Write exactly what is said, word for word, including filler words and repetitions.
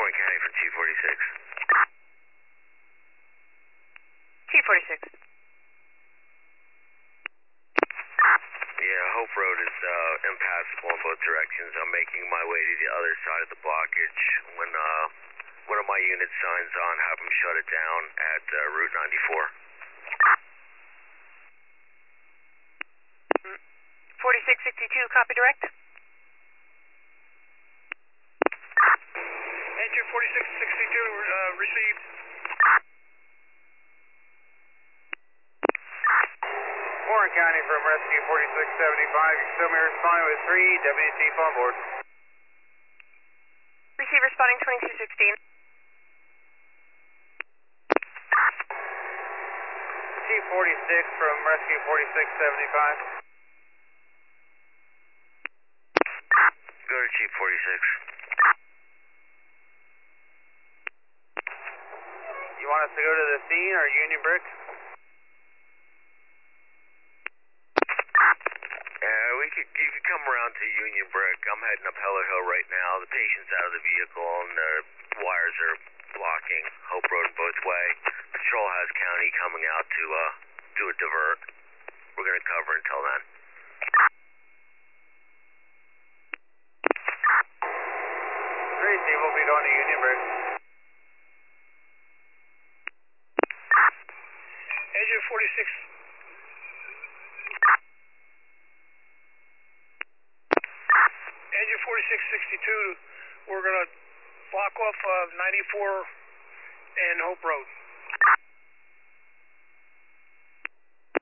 Warren County from T forty-six. T forty-six. Yeah, Hope Road is uh, impassable in both directions. I'm making my way to the other side of the blockage. When uh, one of my units signs on, have them shut it down at uh, Route ninety-four. forty-six sixty-two, copy direct. Engine forty-six sixty-two, uh, received. Warren County from Rescue forty-six seventy-five, you still may respond with three W T phone board. Receive responding twenty-two sixteen. T forty-six from Rescue forty-six seventy-five. Go to Chief forty-six. You want us to go to the scene or Union Brick? Uh, we could, you could come around to Union Brick. I'm heading up Heller Hill right now. The patient's out of the vehicle and the wires are blocking Hope Road both way. Patrol has county coming out to uh, do a divert. We're going to cover until then. Tracy, we'll be going to Union Brick. Engine forty-six. Engine forty-six sixty-two, we're going to block off of ninety-four and Hope Road.